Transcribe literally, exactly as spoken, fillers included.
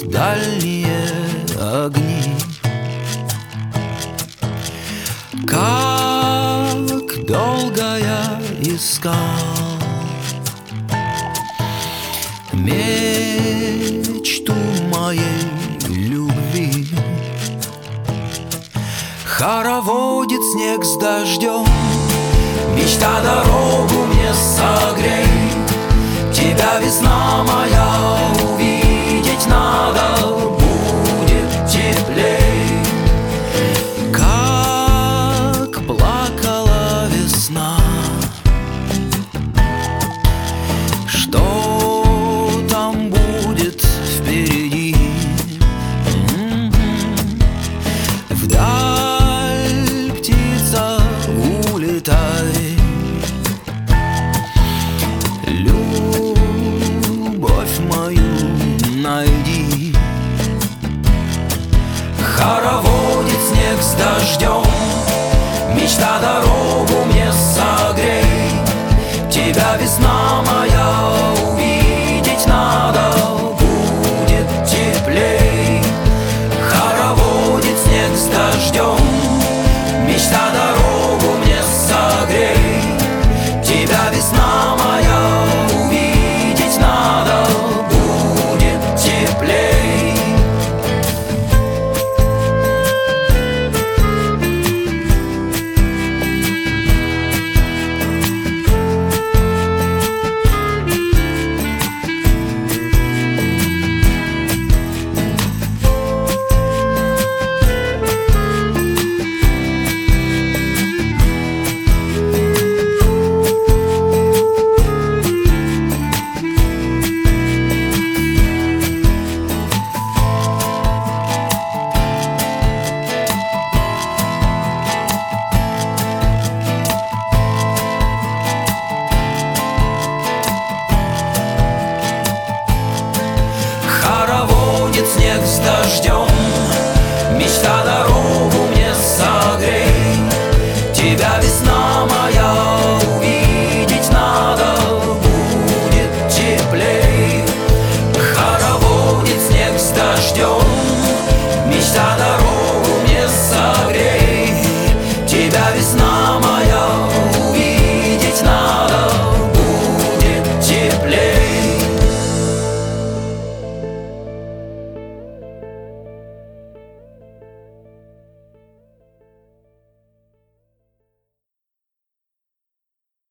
дальние огни. Как долго я искал мечту моей любви. Хороводит снег с дождем, мечта дорогу мне согрей. Тебя, весна моя, увидеть надо, будет теплей. Как плакала весна, что там будет впереди? Вдаль, птица, улетай, любовь мою найди. Хороводит снег с дождем, мечта дорогу мне согрей. Тебя, весна моя, увидеть надо, будет теплей. Хороводит снег с дождем, мечта дорогу мне согрей. Тебя, весна моя, увидеть надо, будет теплей. Снег с дождем,